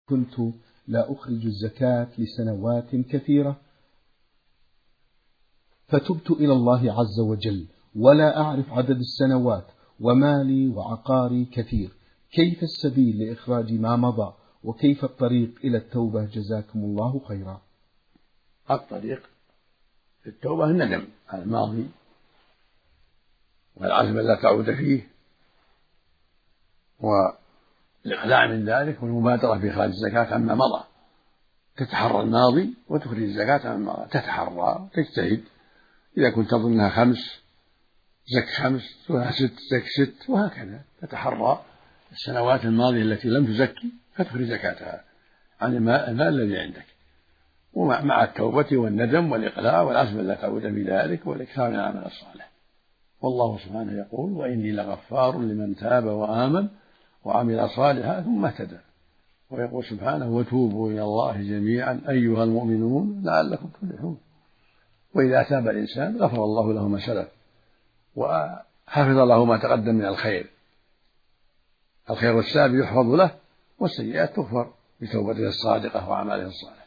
كنت لا أخرج الزكاة لسنوات كثيرة، فتبت إلى الله عز وجل ولا أعرف عدد السنوات، ومالي وعقاري كثير. كيف السبيل لإخراج ما مضى، وكيف الطريق إلى التوبة؟ جزاكم الله خيرا. الطريق التوبة الندم على الماضي والعزم لا تعود فيه والإقلاع من ذلك والمبادرة في إخراج الزكاة عما مضى. تتحرى الماضي وتخرج الزكاة عما مضى، تتحرى تجتهد. إذا كنت تظنها 5 زك 5، 6 زك 6، وهكذا تتحرى السنوات الماضية التي لم تزكي فتخرج زكاتها عن المال الذي عندك، ومع التوبة والندم والإقلاع والعزم لا تعود في ذلك والإكثار من العمل الصالح. والله سبحانه يقول: وإني لغفار لمن تاب وآمن وعمل صالحا ثم اهتدى. ويقول سبحانه: وتوبوا إلى الله جميعا أيها المؤمنون لعلكم تفلحون. وإذا تاب الإنسان غفر الله له ما سلف وحفظ له ما تقدم من الخير والسابق يحفظ له، والسيئات تغفر بتوبته الصادقة وأعماله الصالحة.